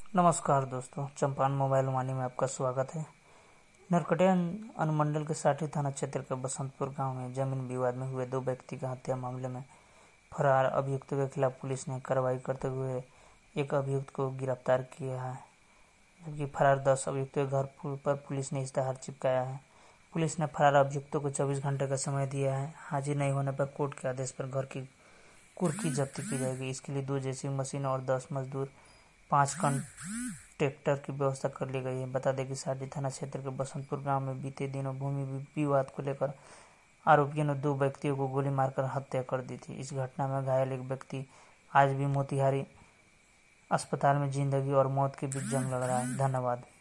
नमस्कार दोस्तों, चंपारण मोबाइल वाणी में आपका स्वागत है। नरकटिया अनुमंडल के साठी थाना क्षेत्र के बसंतपुर गांव में जमीन विवाद में हुए 2 व्यक्ति का हत्या मामले में फरार अभियुक्तों के खिलाफ पुलिस ने कार्रवाई करते हुए एक अभियुक्त को गिरफ्तार किया है, जबकि फरार 10 अभियुक्तों के घर पर पुलिस ने इश्तेहार चिपकाया है। पुलिस ने फरार अभियुक्तों को 24 घंटे का समय दिया है। हाजिर नहीं होने पर कोर्ट के आदेश पर घर की कुर्की जब्ती की जाएगी। इसके लिए 2 जेसीबी मशीन और 10 मजदूर, 5 ट्रैक्टर की व्यवस्था कर ली गई है। बता दें कि साठी थाना क्षेत्र के बसंतपुर गांव में बीते दिनों भूमि विवाद को लेकर आरोपियों ने 2 व्यक्तियों को गोली मारकर हत्या कर दी थी। इस घटना में घायल एक व्यक्ति आज भी मोतिहारी अस्पताल में जिंदगी और मौत के बीच जंग लड़ रहा है। धन्यवाद।